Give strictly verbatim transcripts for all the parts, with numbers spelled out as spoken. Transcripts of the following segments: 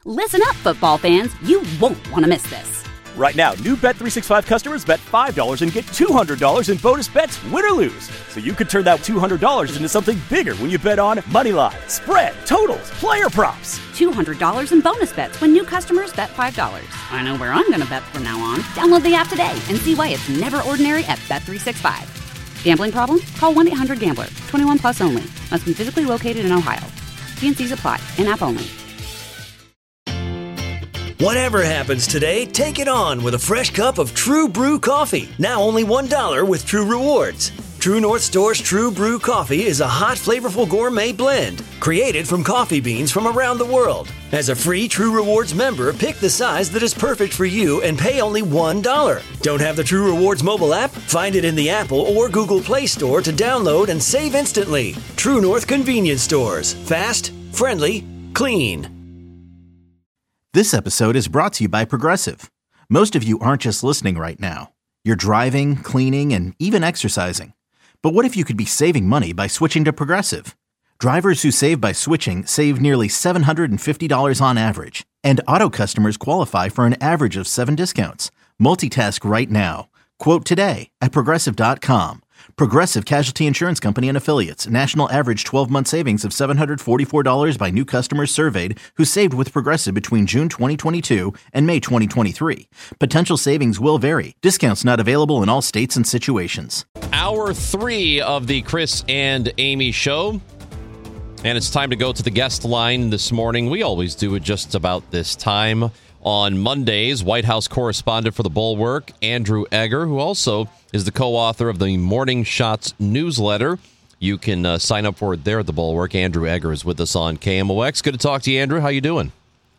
Listen up, football fans. You won't want to miss this. Right now, new Bet three sixty-five customers bet five dollars and get two hundred dollars in bonus bets, win or lose. So you could turn that two hundred dollars into something bigger when you bet on money line, spread, totals, player props. two hundred dollars in bonus bets when new customers bet five dollars. I know where I'm going to bet from now on. Download the app today and see why it's never ordinary at Bet three sixty-five. Gambling problem? Call one eight hundred gambler. twenty-one plus only. Must be physically located in Ohio. T and C's apply. In-app only. Whatever happens today, take it on with a fresh cup of True Brew coffee. Now only one dollar with True Rewards. True North Store's True Brew coffee is a hot, flavorful gourmet blend created from coffee beans from around the world. As a free True Rewards member, pick the size that is perfect for you and pay only one dollar. Don't have the True Rewards mobile app? Find it in the Apple or Google Play Store to download and save instantly. True North Convenience Stores. Fast, friendly, clean. This episode is brought to you by Progressive. Most of you aren't just listening right now. You're driving, cleaning, and even exercising. But what if you could be saving money by switching to Progressive? Drivers who save by switching save nearly seven hundred fifty dollars on average. And auto customers qualify for an average of seven discounts. Multitask right now. Quote today at Progressive dot com. Progressive Casualty Insurance Company and Affiliates. National average twelve-month savings of seven hundred forty-four dollars by new customers surveyed who saved with Progressive between June twenty twenty-two and May twenty twenty-three. Potential savings will vary. Discounts not available in all states and situations. Hour three of the Chris and Amy Show. And it's time to go to the guest line this morning. We always do it just about this time. On Mondays, White House correspondent for The Bulwark, Andrew Egger, who also is the co-author of the Morning Shots newsletter. You can uh, sign up for it there at The Bulwark. Andrew Egger is with us on K M O X. Good to talk to you, Andrew. How you doing?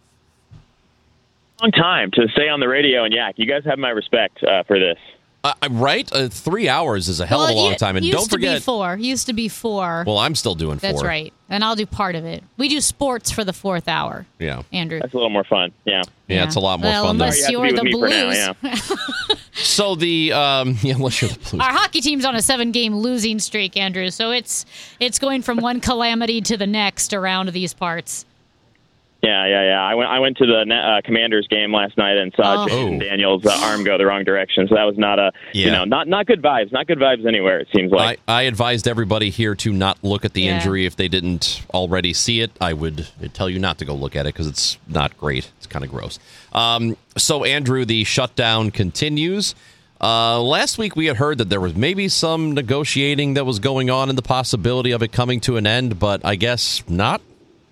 Long time to stay on the radio and yak. You guys have my respect uh, for this. Uh, right? Uh, three hours is a hell well, of a long it, time. And used don't forget. To be four. Used to be four. Well, I'm still doing four. That's right. And I'll do part of it. We do sports for the fourth hour. Yeah. Andrew. That's a little more fun. Yeah. Yeah, yeah. it's a lot more well, fun. Unless though. you're you the Blues. Now, yeah. So the, um, yeah, unless you're the Blues. Our hockey team's on a seven-game losing streak, Andrew. So it's it's going from one calamity to the next around these parts. Yeah, yeah, yeah. I went I went to the uh, Commanders game last night and saw oh. Jason Daniels' uh, arm go the wrong direction. So that was not a, yeah. you know, not not good vibes. Not good vibes anywhere, it seems like. I, I advised everybody here to not look at the yeah. injury if they didn't already see it. I would tell you not to go look at it because it's not great. It's kind of gross. Um, so, Andrew, the shutdown continues. Uh, last week we had heard that there was maybe some negotiating that was going on and the possibility of it coming to an end, but I guess not.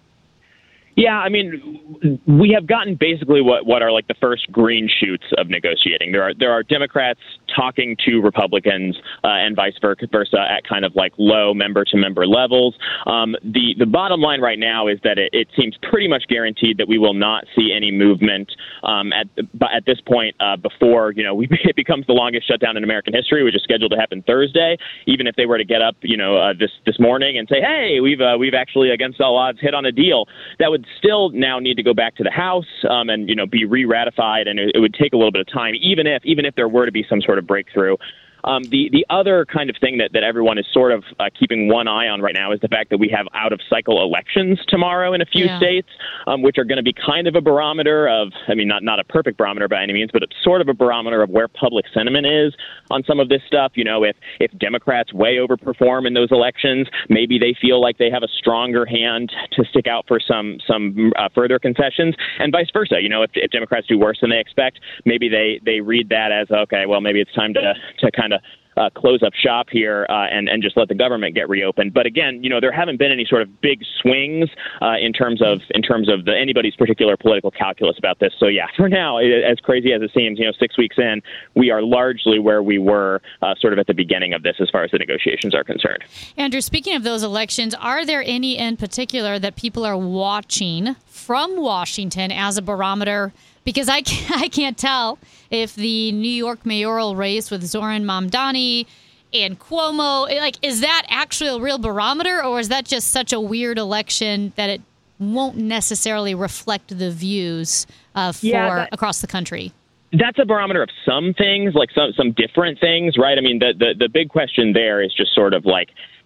Yeah, I mean, we have gotten basically what, what are like the first green shoots of negotiating. There are there are Democrats talking to Republicans uh, and vice versa at kind of like low member-to-member levels. Um, the the bottom line right now is that it, it seems pretty much guaranteed that we will not see any movement um, at at this point uh, before you know we, it becomes the longest shutdown in American history, which is scheduled to happen Thursday. Even if they were to get up, you know, uh, this this morning and say, hey, we've uh, we've actually against all odds hit on a deal, that would still now need to go back to the House um, and, you know, be re-ratified, and it, it would take a little bit of time, even if even if there were to be some sort of breakthrough. Um, the the other kind of thing that, that everyone is sort of uh, keeping one eye on right now is the fact that we have out-of-cycle elections tomorrow in a few yeah. states, um, which are going to be kind of a barometer of, I mean, not, not a perfect barometer by any means, but it's sort of a barometer of where public sentiment is on some of this stuff. You know, if, if Democrats way overperform in those elections, maybe they feel like they have a stronger hand to stick out for some some uh, further concessions, and vice versa. You know, if, if Democrats do worse than they expect, maybe they, they read that as, okay, well, maybe it's time to, to kind of Uh, close up shop here uh, and, and just let the government get reopened. But again, you know, there haven't been any sort of big swings uh, in terms of in terms of the, anybody's particular political calculus about this. So, yeah, for now, as crazy as it seems, you know, six weeks in, we are largely where we were uh, sort of at the beginning of this as far as the negotiations are concerned. Andrew, speaking of those elections, are there any in particular that people are watching from Washington as a barometer? Because I can't, I can't tell if the New York mayoral race with Zoran Mamdani and Cuomo, like, is that actually a real barometer, or is that just such a weird election that it won't necessarily reflect the views uh, for yeah, that- across the country? That's a barometer of some things, like some some different things, right? I mean, the, the, the big question there is just sort of like,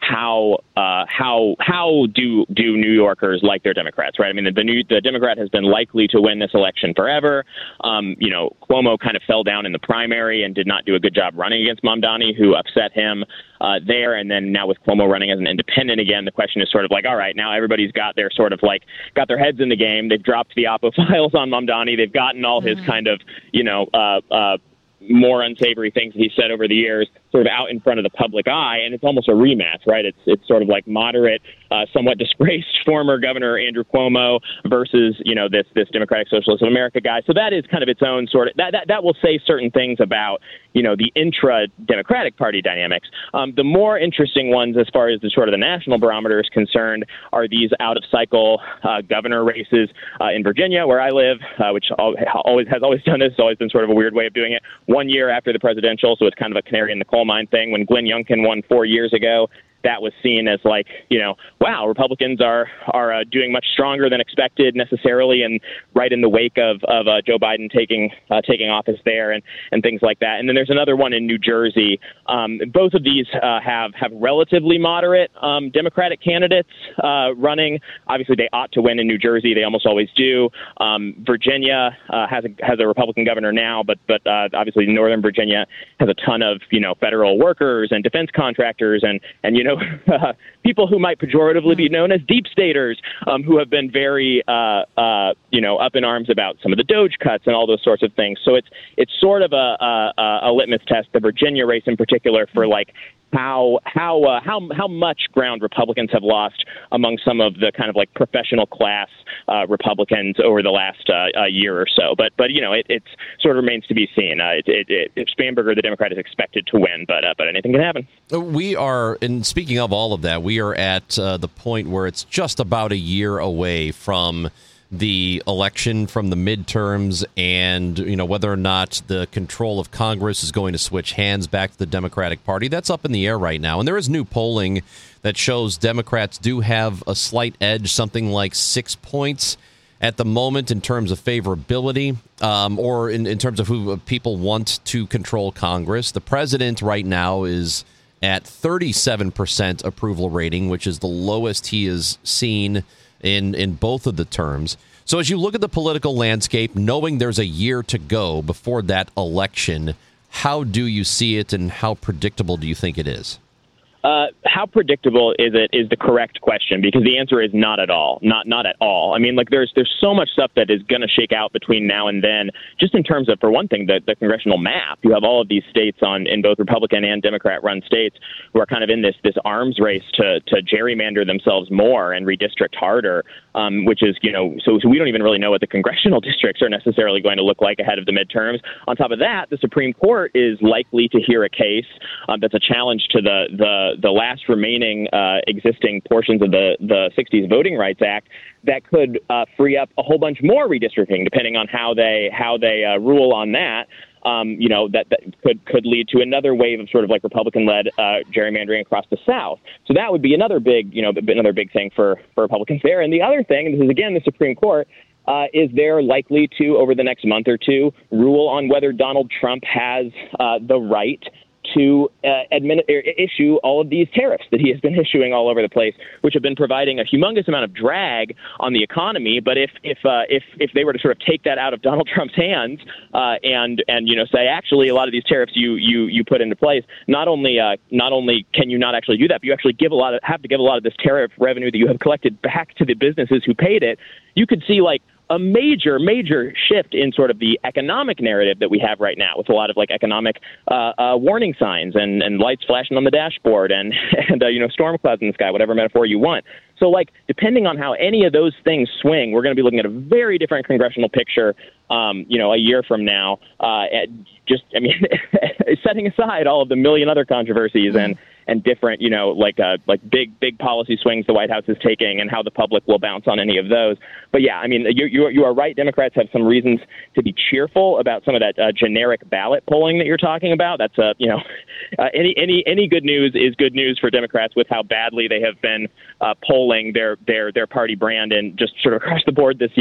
how uh, how how do do New Yorkers like their Democrats, right? I mean, the, the, new, the Democrat has been likely to win this election forever. Um, you know, Cuomo kind of fell down in the primary and did not do a good job running against Mamdani, who upset him uh, there. And then now with Cuomo running as an independent again, the question is sort of like, all right, now everybody's got their sort of like got their heads in the game. They've dropped the Oppo files on Mamdani. They've gotten all his kind of, you know, uh, uh, more unsavory things that he said over the years sort of out in front of the public eye, and it's almost a rematch, right? It's it's sort of like moderate, uh, somewhat disgraced former Governor Andrew Cuomo versus, you know, this this Democratic Socialist of America guy. So that is kind of its own sort of, that that, that will say certain things about, you know, the intra-Democratic Party dynamics. Um, the more interesting ones as far as the sort of the national barometer is concerned are these out-of-cycle uh, governor races uh, in Virginia, where I live, uh, which always has always done this. It's always been sort of a weird way of doing it. One year after the presidential, so it's kind of a canary in the coal mine thing. When Glenn Youngkin won four years ago, that was seen as like, you know, wow, Republicans are are uh, doing much stronger than expected necessarily, and right in the wake of of uh, Joe Biden taking uh, taking office there and, and things like that. And then there's another one in New Jersey. Um, both of these uh, have have relatively moderate um, Democratic candidates uh, running. Obviously, they ought to win in New Jersey. They almost always do. Um, Virginia uh, has a has a Republican governor now, but but uh, obviously Northern Virginia has a ton of, you know, federal workers and defense contractors and and you know. Uh, people who might pejoratively be known as deep staters, um, who have been very, uh, uh, you know, up in arms about some of the Doge cuts and all those sorts of things. So it's it's sort of a, a, a litmus test, the Virginia race in particular, for like how how uh, how how much ground Republicans have lost among some of the kind of like professional class uh, Republicans over the last uh, uh, year or so. But but you know it it's sort of remains to be seen. Uh, it, it, it, Spanberger, the Democrat, is expected to win, but uh, but anything can happen. We are, and speaking of all of that, we are at uh, the point where it's just about a year away from the election, from the midterms, and, you know, whether or not the control of Congress is going to switch hands back to the Democratic Party. That's up in the air right now. And there is new polling that shows Democrats do have a slight edge, something like six points at the moment in terms of favorability, um, or in, in terms of who people want to control Congress. The president right now is at thirty-seven percent approval rating, which is the lowest he has seen in in both of the terms. So as you look at the political landscape, knowing there's a year to go before that election, how do you see it, and how predictable do you think it is? Uh, how predictable is it is the correct question, because the answer is not at all. Not not at all. I mean, like there's there's so much stuff that is going to shake out between now and then, just in terms of, for one thing, the, the congressional map. You have all of these states on in both Republican and Democrat run states who are kind of in this this arms race to to gerrymander themselves more and redistrict harder, um, which is, you know, so, so we don't even really know what the congressional districts are necessarily going to look like ahead of the midterms. On top of that, the Supreme Court is likely to hear a case um, that's a challenge to the the the last remaining uh, existing portions of the, the sixties Voting Rights Act that could uh, free up a whole bunch more redistricting, depending on how they how they uh, rule on that. Um, you know, that, that could could lead to another wave of sort of like Republican-led uh, gerrymandering across the South. So that would be another big, you know, another big thing for, for Republicans there. And the other thing, and this is again the Supreme Court, Uh, is they're likely to, over the next month or two, rule on whether Donald Trump has uh, the right to uh, admin- issue all of these tariffs that he has been issuing all over the place, which have been providing a humongous amount of drag on the economy. But if if uh, if if they were to sort of take that out of Donald Trump's hands uh, and and you know say actually a lot of these tariffs you you you put into place, not only uh, not only can you not actually do that, but you actually give a lot of have to give a lot of this tariff revenue that you have collected back to the businesses who paid it. You could see like a major, major shift in sort of the economic narrative that we have right now, with a lot of like economic uh, uh, warning signs and, and lights flashing on the dashboard and, and uh, you know, storm clouds in the sky, whatever metaphor you want. So like, depending on how any of those things swing, we're going to be looking at a very different congressional picture, um, you know, a year from now. Uh, just, I mean, setting aside all of the million other controversies and, and different, you know, like uh, like big, big policy swings the White House is taking and how the public will bounce on any of those. But yeah, I mean, you you, you are right. Democrats have some reasons to be cheerful about some of that uh, generic ballot polling that you're talking about. That's, uh, you know, uh, any any any good news is good news for Democrats with how badly they have been uh, polling their, their, their party brand and just sort of across the board this year.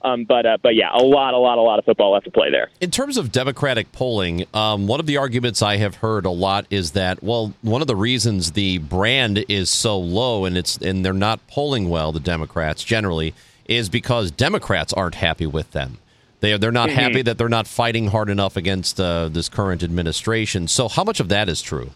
Um, but uh, but yeah, a lot, a lot, a lot of football left to play there. In terms of Democratic polling, um, one of the arguments I have heard a lot is that, well, one of the reasons the brand is so low and it's and they're not polling well, the Democrats generally, is because Democrats aren't happy with them. They they're not mm-hmm. happy that they're not fighting hard enough against uh, this current administration. So how much of that is true?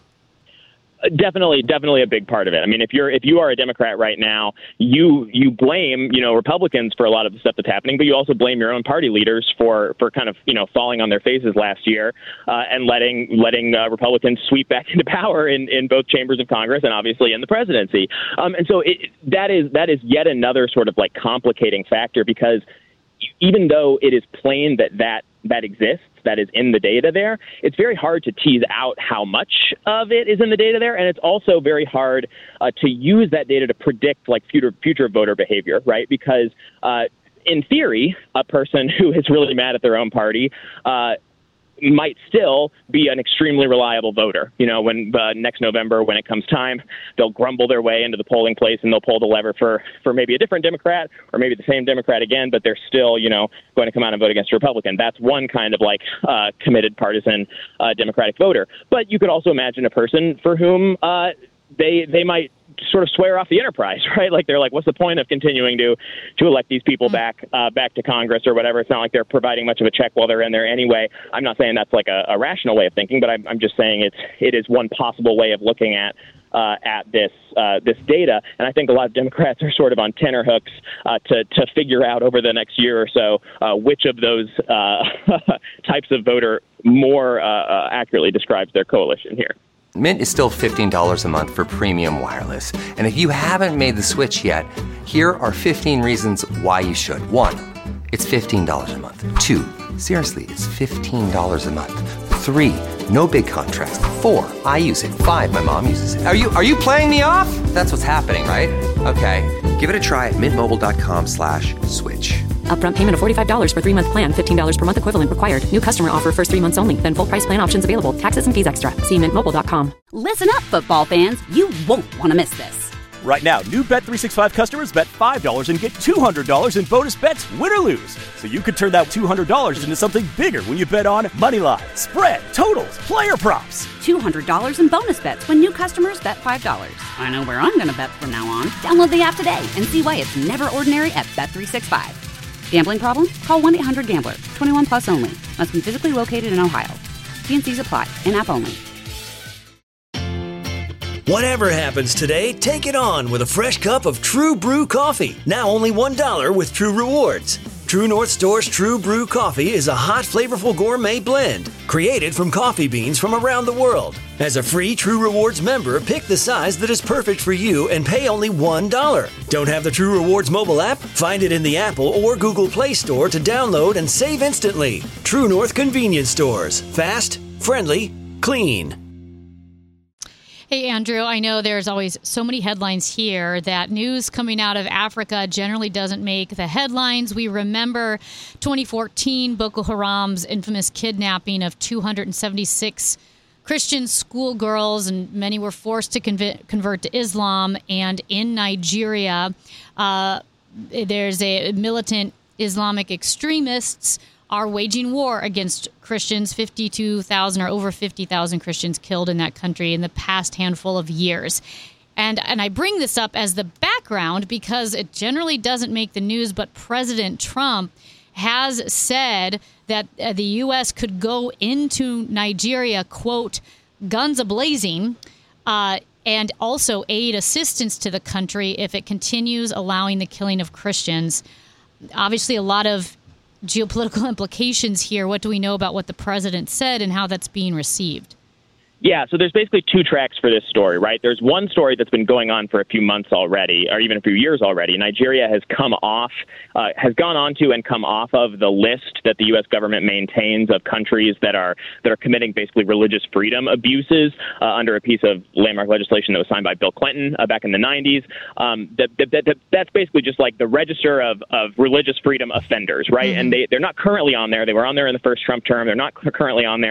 Definitely, definitely a big part of it. I mean, if you're if you are a Democrat right now, you you blame you know Republicans for a lot of the stuff that's happening, but you also blame your own party leaders for, for kind of you know falling on their faces last year uh, and letting letting uh, Republicans sweep back into power in, in both chambers of Congress and obviously in the presidency. Um, and so it, that is that is yet another sort of like complicating factor, because even though it is plain that that that exists, that is in the data there, it's very hard to tease out how much of it is in the data there. And it's also very hard uh, to use that data to predict like future future voter behavior, right? Because uh, in theory, a person who is really mad at their own party uh, might still be an extremely reliable voter. You know, when uh, next November, when it comes time, they'll grumble their way into the polling place and they'll pull the lever for, for maybe a different Democrat or maybe the same Democrat again, but they're still, you know, going to come out and vote against a Republican. That's one kind of like uh, committed partisan uh, Democratic voter. But you could also imagine a person for whom uh, they they might sort of swear off the enterprise, right? Like they're like, what's the point of continuing to to elect these people back uh, back to Congress or whatever? It's not like they're providing much of a check while they're in there anyway. I'm not saying that's like a, a rational way of thinking, but I'm, I'm just saying it's it is one possible way of looking at uh, at this uh, this data. And I think a lot of Democrats are sort of on tenterhooks uh, to to figure out over the next year or so uh, which of those uh, types of voter more uh, uh, accurately describes their coalition here. Mint is still fifteen dollars a month for premium wireless. And if you haven't made the switch yet, here are fifteen reasons why you should. One, it's fifteen dollars a month. Two, seriously, it's fifteen dollars a month. Three, no big contrast. Four, I use it. Five, my mom uses it. Are you are you playing me off? That's what's happening, right? Okay, give it a try at mintmobile.com slash switch. Upfront payment of forty-five dollars for three-month plan, fifteen dollars per month equivalent required. New customer offer first three months only. Then full price plan options available. Taxes and fees extra. See mint mobile dot com. Listen up, football fans. You won't want to miss this. Right now, new Bet three sixty-five customers bet five dollars and get two hundred dollars in bonus bets, win or lose. So you could turn that two hundred dollars into something bigger when you bet on moneyline, spread, totals, player props. two hundred dollars in bonus bets when new customers bet five dollars. I know where I'm going to bet from now on. Download the app today and see why it's never ordinary at Bet three sixty-five. Gambling problem? Call one eight hundred gambler. twenty-one plus only. Must be physically located in Ohio. T and C's apply. In-app only. Whatever happens today, take it on with a fresh cup of True Brew coffee. Now only one dollar with True Rewards. True North Store's True Brew coffee is a hot, flavorful gourmet blend created from coffee beans from around the world. As a free True Rewards member, pick the size that is perfect for you and pay only one dollar. Don't have the True Rewards mobile app? Find it in the Apple or Google Play Store to download and save instantly. True North Convenience Stores. Fast, friendly, clean. Hey, Andrew, I know there's always so many headlines here that news coming out of Africa generally doesn't make the headlines. We remember twenty fourteen, Boko Haram's infamous kidnapping of two hundred seventy-six Christian schoolgirls, and many were forced to conv- convert to Islam. And in Nigeria, uh, there's a militant Islamic extremists are waging war against Christians. fifty-two thousand or over fifty thousand Christians killed in that country in the past handful of years. And and I bring this up as the background because it generally doesn't make the news, but President Trump has said that uh, the U S could go into Nigeria, quote, guns a-blazing, uh, and also aid assistance to the country if it continues allowing the killing of Christians. Obviously, a lot of geopolitical implications here. What do we know about what the president said and how that's being received? Yeah, so there's basically two tracks for this story, right? There's one story that's been going on for a few months already, or even a few years already. Nigeria has come off, uh, has gone on to and come off of the list that the U S government maintains of countries that are that are committing basically religious freedom abuses uh, under a piece of landmark legislation that was signed by Bill Clinton uh, back in the nineties. Um, that, that, that, that's basically just like the register of, of religious freedom offenders, right? Mm-hmm. And they, they're not currently on there. They were on there in the first Trump term. They're not currently on there.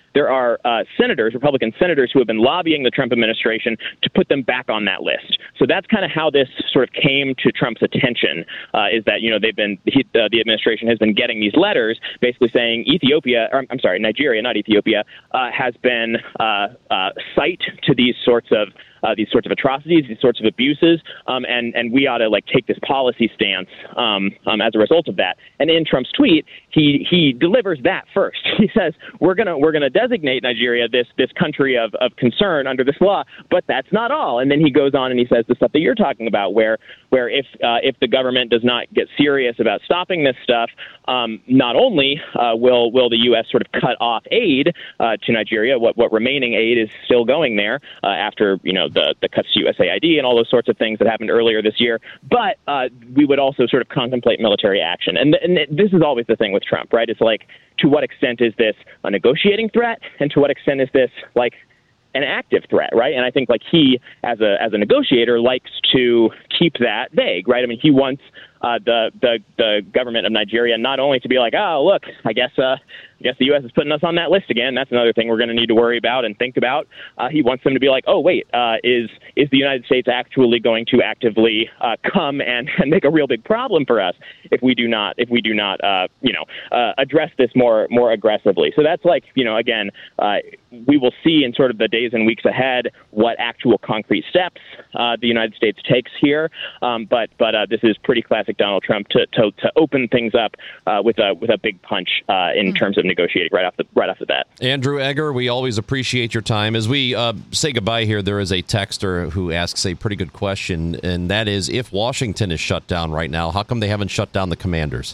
there are uh, senators, Republican senators, who have been lobbying the Trump administration to put them back on that list. So that's kind of how this sort of came to Trump's attention, uh, is that, you know, they've been, he, uh, the administration has been getting these letters basically saying Ethiopia, or I'm sorry, Nigeria, not Ethiopia, uh, has been uh, uh, site to these sorts of Uh, these sorts of atrocities, these sorts of abuses, um, and and we ought to like take this policy stance um, um, as a result of that. And in Trump's tweet, he he delivers that first. He says we're gonna we're gonna designate Nigeria this this country of, of concern under this law, but that's not all. And then he goes on and he says the stuff that you're talking about, where where if uh, if the government does not get serious about stopping this stuff, um, not only uh, will will the U S sort of cut off aid uh, to Nigeria, what what remaining aid is still going there uh, after you know. the the cuts to U S A I D and all those sorts of things that happened earlier this year. But uh, we would also sort of contemplate military action. And, and this is always the thing with Trump, right? It's like, to what extent is this a negotiating threat? And to what extent is this like an active threat, right? And I think like he, as a as a negotiator, likes to keep that vague, right? I mean, he wants uh, the, the the government of Nigeria not only to be like, oh, look, I guess uh, I guess the U S is putting us on that list again. That's another thing we're going to need to worry about and think about. Uh, he wants them to be like, oh, wait, uh, is is the United States actually going to actively uh, come and, and make a real big problem for us if we do not if we do not uh, you know uh, address this more more aggressively? So that's like, you know, again, uh, we will see in sort of the days and weeks ahead what actual concrete steps uh, the United States takes here. Um, but but uh, this is pretty classic Donald Trump to to, to open things up uh, with a with a big punch uh, in mm-hmm. terms of negotiating right off the right off the bat. Andrew Egger, we always appreciate your time. As we uh, say goodbye here, there is a texter who asks a pretty good question, and that is, if Washington is shut down right now, how come they haven't shut down the Commanders?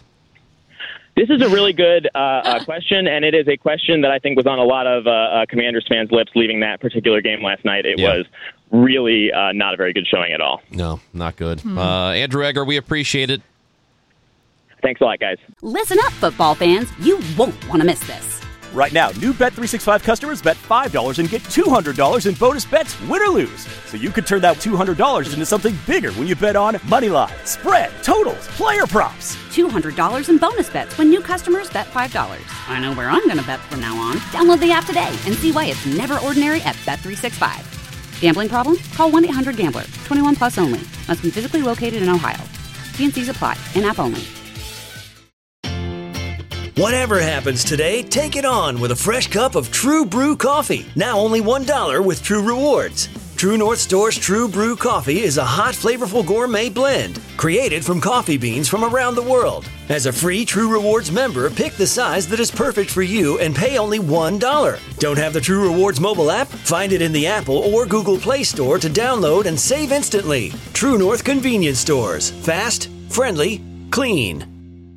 This is a really good uh, uh, question, and it is a question that I think was on a lot of uh, uh, Commanders fans' lips leaving that particular game last night. It yeah. was really uh, not a very good showing at all. No, not good. Hmm. Uh, Andrew Egger, we appreciate it. Thanks a lot, guys. Listen up, football fans. You won't want to miss this. Right now, new Bet three sixty-five customers bet five dollars and get two hundred dollars in bonus bets, win or lose. So you could turn that two hundred dollars into something bigger when you bet on money line, spread, totals, player props. two hundred dollars in bonus bets when new customers bet five dollars. I know where I'm going to bet from now on. Download the app today and see why it's never ordinary at Bet three sixty-five. Gambling problem? Call one eight hundred gambler. twenty-one plus only. Must be physically located in Ohio. T and C's apply. In-app only. Whatever happens today, take it on with a fresh cup of True Brew coffee. Now only one dollar with True Rewards. True North Store's True Brew coffee is a hot, flavorful gourmet blend created from coffee beans from around the world. As a free True Rewards member, pick the size that is perfect for you and pay only one dollar. Don't have the True Rewards mobile app? Find it in the Apple or Google Play Store to download and save instantly. True North Convenience Stores. Fast, friendly, clean.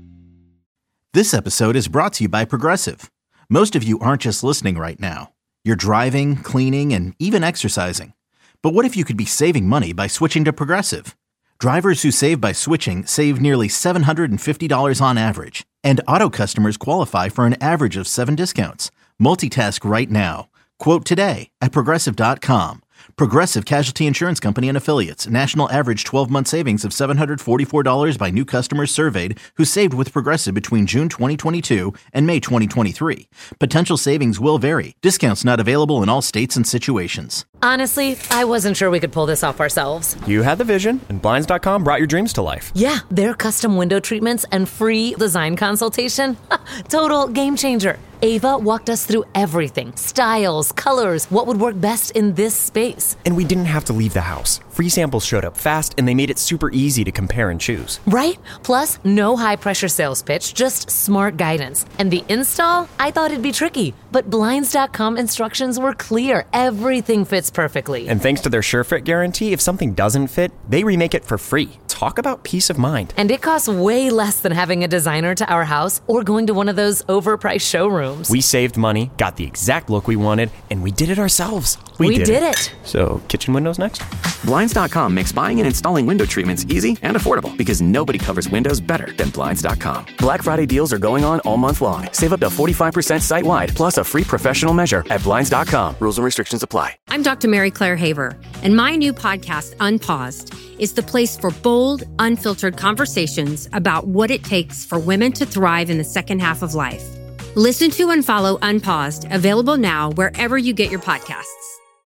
This episode is brought to you by Progressive. Most of you aren't just listening right now. You're driving, cleaning, and even exercising. But what if you could be saving money by switching to Progressive? Drivers who save by switching save nearly seven hundred fifty dollars on average. And auto customers qualify for an average of seven discounts. Multitask right now. Quote today at Progressive dot com. Progressive Casualty Insurance Company and Affiliates. National average twelve-month savings of seven hundred forty-four dollars by new customers surveyed who saved with Progressive between June twenty twenty-two and May twenty twenty-three. Potential savings will vary. Discounts not available in all states and situations. Honestly, I wasn't sure we could pull this off ourselves. You had the vision, and Blinds dot com brought your dreams to life. Yeah, their custom window treatments and free design consultation. Total game changer. Ava walked us through everything. Styles, colors, what would work best in this space. And we didn't have to leave the house. Free samples showed up fast, and they made it super easy to compare and choose. Right? Plus, no high-pressure sales pitch, just smart guidance. And the install? I thought it'd be tricky. But Blinds dot com instructions were clear. Everything fits perfectly. And thanks to their SureFit guarantee, if something doesn't fit, they remake it for free. Talk about peace of mind. And it costs way less than having a designer to our house or going to one of those overpriced showrooms. We saved money, got the exact look we wanted, and we did it ourselves. We, we did, did it. it. So, kitchen windows next? Blinds dot com makes buying and installing window treatments easy and affordable because nobody covers windows better than Blinds dot com. Black Friday deals are going on all month long. Save up to forty-five percent site-wide, plus a free professional measure at Blinds dot com. Rules and restrictions apply. I'm Doctor Mary Claire Haver, and my new podcast, Unpaused, is the place for bold, unfiltered conversations about what it takes for women to thrive in the second half of life. Listen to and follow Unpaused, available now wherever you get your podcasts.